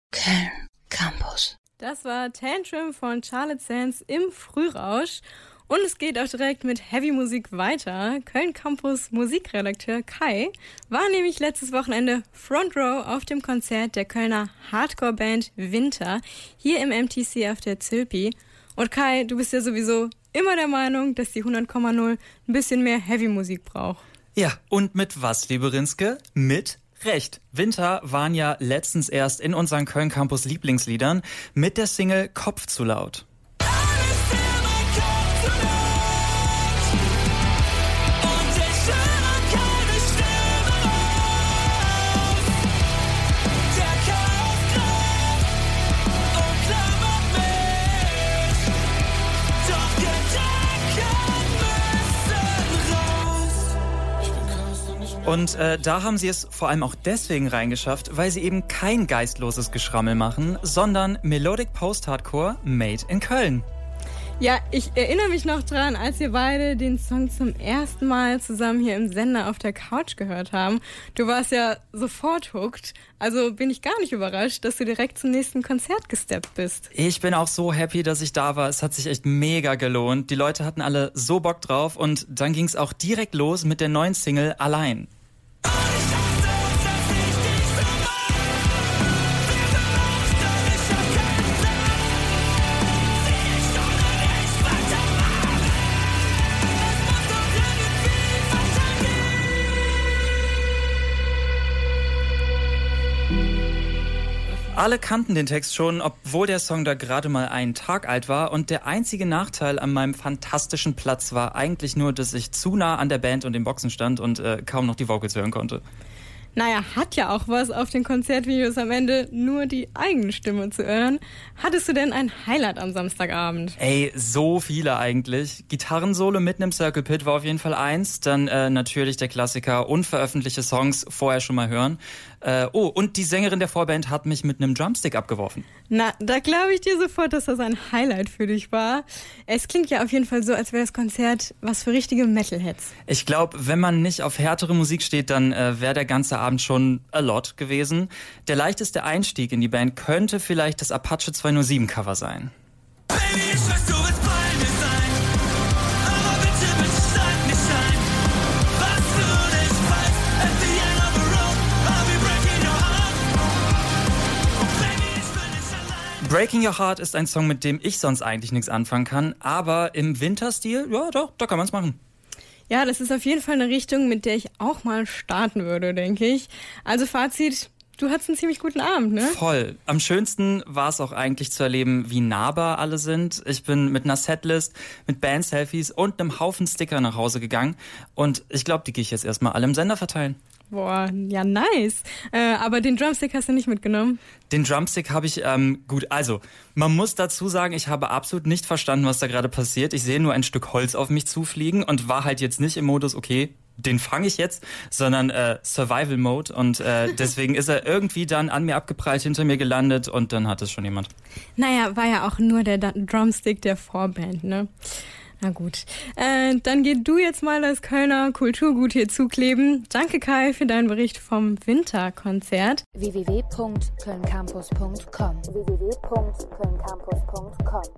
Köln Campus. Das war Tantrum von Charlotte Sands im Frührausch. Und es geht auch direkt mit Heavy-Musik weiter. Köln Campus Musikredakteur Kai war nämlich letztes Wochenende Front Row auf dem Konzert der Kölner Hardcore-Band Winter hier im MTC auf der Zülpi. Und Kai, du bist ja sowieso immer der Meinung, dass die 100,0 ein bisschen mehr Heavy-Musik braucht. Ja, und mit was, liebe Rinske? Mit Recht. Winter waren ja letztens erst in unseren Köln Campus Lieblingsliedern mit der Single Kopf zu laut. Und da haben sie es vor allem auch deswegen reingeschafft, weil sie eben kein geistloses Geschrammel machen, sondern Melodic Post-Hardcore made in Köln. Ja, ich erinnere mich noch dran, als wir beide den Song zum ersten Mal zusammen hier im Sender auf der Couch gehört haben. Du warst ja sofort hooked, also bin ich gar nicht überrascht, dass du direkt zum nächsten Konzert gesteppt bist. Ich bin auch so happy, dass ich da war. Es hat sich echt mega gelohnt. Die Leute hatten alle so Bock drauf und dann ging es auch direkt los mit der neuen Single Allein. Alle kannten den Text schon, obwohl der Song da gerade mal einen Tag alt war. Und der einzige Nachteil an meinem fantastischen Platz war eigentlich nur, dass ich zu nah an der Band und den Boxen stand und kaum noch die Vocals hören konnte. Naja, hat ja auch was auf den Konzertvideos am Ende, nur die eigene Stimme zu hören. Hattest du denn ein Highlight am Samstagabend? Ey, so viele eigentlich. Gitarrensolo mitten im Circle Pit war auf jeden Fall eins. Dann natürlich der Klassiker, unveröffentlichte Songs vorher schon mal hören. Und die Sängerin der Vorband hat mich mit einem Drumstick abgeworfen. Na, da glaube ich dir sofort, dass das ein Highlight für dich war. Es klingt ja auf jeden Fall so, als wäre das Konzert was für richtige Metalheads. Ich glaube, wenn man nicht auf härtere Musik steht, dann wäre der ganze Abend schon a lot gewesen. Der leichteste Einstieg in die Band könnte vielleicht das Apache 207 Cover sein. Baby, ich weiß, du willst bei mir sein, aber bitte, bitte schneid mich ein. Was du nicht weißt, at the end of the road, I'll be breaking your heart. Oh, Baby, ich will nicht allein. Breaking Your Heart ist ein Song, mit dem ich sonst eigentlich nichts anfangen kann, aber im Winterstil, ja doch, da kann man es machen. Ja, das ist auf jeden Fall eine Richtung, mit der ich auch mal starten würde, denke ich. Also Fazit, du hattest einen ziemlich guten Abend, ne? Voll. Am schönsten war es auch eigentlich zu erleben, wie nahbar alle sind. Ich bin mit einer Setlist, mit Band-Selfies und einem Haufen Sticker nach Hause gegangen. Und ich glaube, die gehe ich jetzt erstmal alle im Sender verteilen. Boah, ja nice. Aber den Drumstick hast du nicht mitgenommen? Den Drumstick habe ich, gut, also, man muss dazu sagen, ich habe absolut nicht verstanden, was da gerade passiert. Ich sehe nur ein Stück Holz auf mich zufliegen und war halt jetzt nicht im Modus, okay, den fange ich jetzt, sondern Survival Mode. Und deswegen ist er irgendwie dann an mir abgeprallt, hinter mir gelandet und dann hat es schon jemand. Naja, war ja auch nur der Drumstick der Vorband, ne? Na gut, dann geh du jetzt mal das Kölner Kulturgut hier zukleben. Danke Kai für deinen Bericht vom Winterkonzert. www.kölncampus.com